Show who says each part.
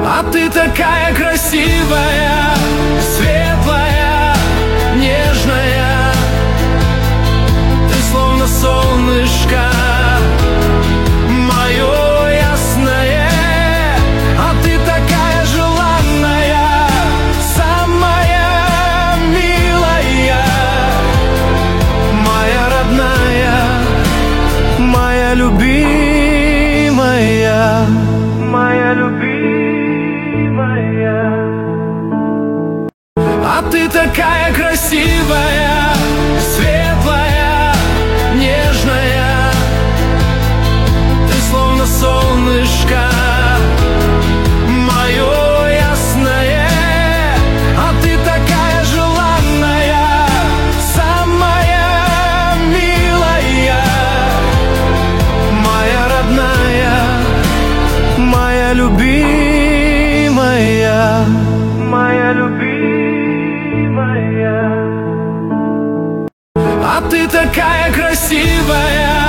Speaker 1: А ты такая красивая, светлая, нежная. Ты словно солнышко мое ясное. А ты такая желанная, самая милая, моя родная, моя любимая, моя любимая. А ты такая красивая, светлая, нежная. Ты словно солнышко мое ясное. А ты такая желанная, самая милая, моя родная, моя любимая, моя любимая. А ты такая красивая,